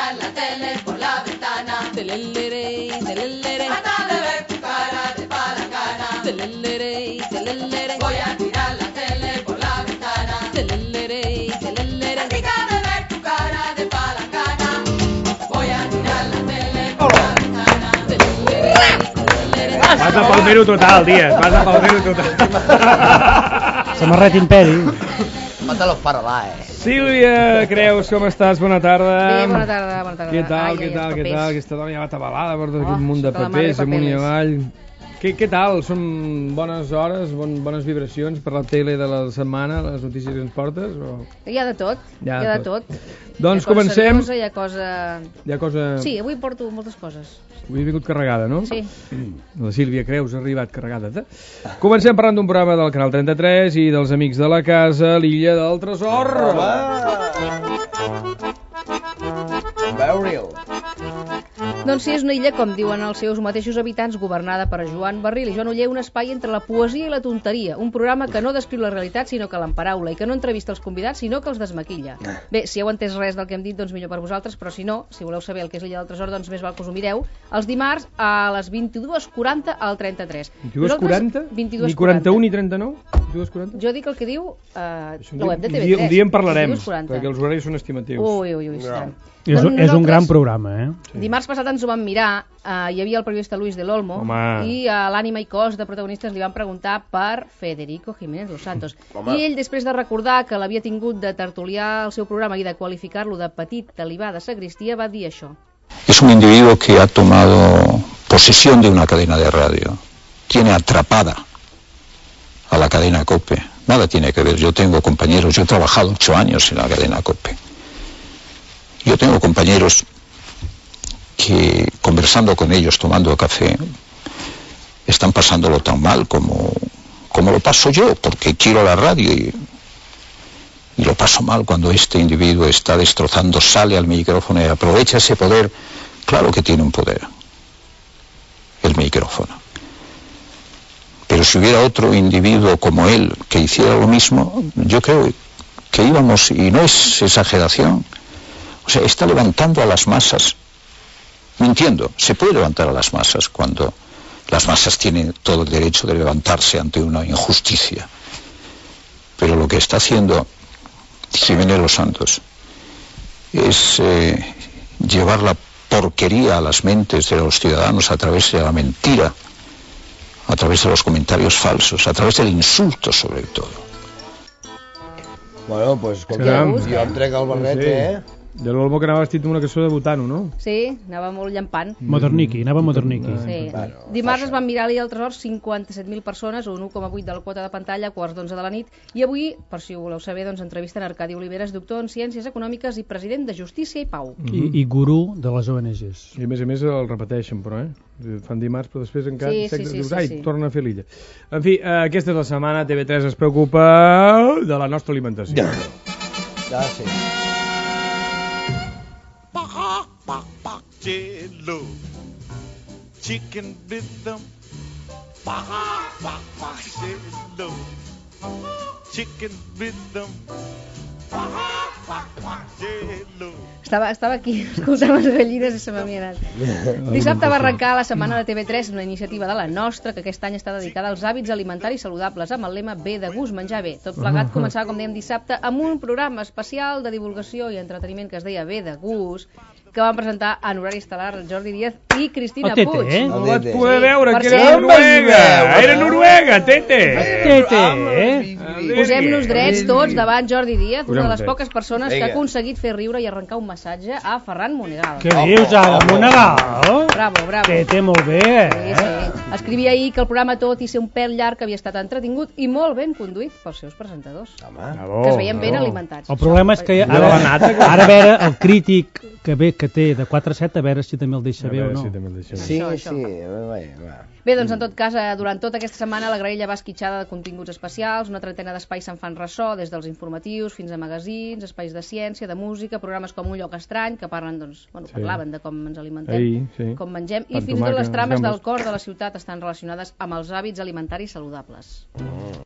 tirar la tele por la ventana. Telelere, telelere. Trata de ver tu cara de palangana. Telelere, telelere. Voy a tirar la tele por la ventana. Telelere, telelere. Practica de ver tu cara de palangana. Voy a tirar la tele por la ventana. Telelere, telelere. Vas a palmero total, Díaz, vas a palmero total. Samarret Imperi. Mata los paralaes. Sílvia Creus, com estàs? Bona tarda. Bé, bona tarda, bona tarda. Què tal, Ai, què els tal, què papers. tal? Aquesta dona ja va atabalada per tot aquest munt de sota la mare papers, amunt i papeles. avall. Què tal? Són bones hores, bones vibracions per la tele de la setmana, les notícies que ens portes? O... Hi ha de tot, Hi ha hi ha de de tot. Doncs Hi ha cosa comencem. seriosa, hi ha cosa... Hi ha cosa... Sí, avui porto moltes coses. Avui he vingut carregada, no? Sí. La Sílvia Creus ha arribat carregada. Comencem parlant d'un programa del Canal 33 i dels amics de la casa, l'Illa del Tresor. Veure-ho. Doncs sí, és una illa, com diuen els seus mateixos habitants, governada per Joan Barril i Joan Oller, un espai entre la poesia i la tonteria, un programa que no descriu la realitat sinó que l'emparaula i que no entrevista els convidats sinó que els desmaquilla. Bé, si heu entès res del que hem dit, doncs millor per vosaltres, però si no, si voleu saber el que és l'Illa del Tresor, doncs més val que us ho mireu. Els dimarts a les 22:40 al 33. 22:40? 22:40. Ni 41 ni 39? 22:40? Jo dic el que diu la web de Un TV3. dia en parlarem, 22:40. perquè els horaris són estimatius. Ui, no. És un gran programa, eh? Sí. Dimarts passat ens ho vam mirar, hi havia el periodista Luis del Olmo. Home. I a l'ànima i cos de protagonistes li van preguntar per Federico Jiménez Los Santos. I ell, després de recordar que l'havia tingut de tertuliar al seu programa i de qualificar-lo de petit talibà de sagristia, va dir això. Es un individuo que ha tomado posesión de una cadena de radio. Tiene atrapada a la cadena COPE. Nada tiene que ver. Yo tengo compañeros, yo he trabajado 8 años en la cadena COPE. Yo tengo compañeros que, conversando con ellos, tomando café, están pasándolo tan mal como lo paso yo, porque quiero la radio y lo paso mal cuando este individuo está destrozando, sale al micrófono y aprovecha ese poder. Claro que tiene un poder, el micrófono. Pero si hubiera otro individuo como él que hiciera lo mismo, yo creo que íbamos, y no es exageración, o sea, está levantando a las masas, mintiendo. Se puede levantar a las masas cuando las masas tienen todo el derecho de levantarse ante una injusticia. Pero lo que está haciendo Jiménez Los Santos es llevar la porquería a las mentes de los ciudadanos a través de la mentira, a través de los comentarios falsos, a través del insulto sobre todo. Bueno, pues Caram. jo em trec el barret, eh? De l'Olmo que anava vestit amb una cançó de Butano, no? Sí, anava molt llampant. Moderniki, anava moderniki. Sí. Bueno, Dimarts es van mirar l'Illa del Tresor 57.000 persones, un 1,8 de la quota de pantalla, a quarts d'11 de la nit, i avui, per si ho voleu saber, doncs entrevisten Arcadi Oliveres, doctor en Ciències Econòmiques i president de Justícia i Pau. I gurú de les ONGs. I a més el repeteixen, però, fan dimarts, però després encara dius, ai, torna a fer l'Illa. En fi, aquesta és la setmana, TV3 es preocupa de la nostra alimentació. Ja sí. Jello, chicken rhythm, jello, chicken rhythm, jello. Estava aquí escoltant les gallines i se m'havia anat. Dissabte va arrencar la setmana de TV3, una iniciativa de la nostra, que aquest any està dedicada als hàbits alimentaris saludables, amb el lema bé de gust, menjar bé. Tot plegat començava, com dèiem, dissabte, amb un programa especial de divulgació i entreteniment que es deia bé de gust, que van presentar en horari estel·lar Jordi Díaz i Cristina El Tete, Puig. eh? No vaig poder veure, Per que era cert, Noruega! Era Noruega, Tete! Tete, Posem-nos drets tots davant Jordi Díaz, una de les Posem-nos poques persones que ha aconseguit fer riure i arrencar un massatge a Ferran Monegal. Què dius, ara, Monegal? Bravo, bravo. Tete, molt bé, Sí, sí. Escrivia ahir que el programa, tot i ser un pèl llarg, havia estat entretingut i molt ben conduït pels seus presentadors, que es veien ben alimentats. El problema és que De la nata, que- ara a veure el crític que té de 4 a 7, a veure si també el deixa bé o no. Sí, Això. sí, va. Bé, doncs en tot cas, durant tota aquesta setmana la graella va esquitxada de continguts especials, una trentena d'espais se'n fan ressò, des dels informatius fins a magazins, espais de ciència, de música, programes com Un lloc estrany, que parlen, doncs, bueno, parlaven de com ens alimentem, com mengem, i fins i tot les trames del cor de la ciutat estan relacionades amb els hàbits alimentaris saludables.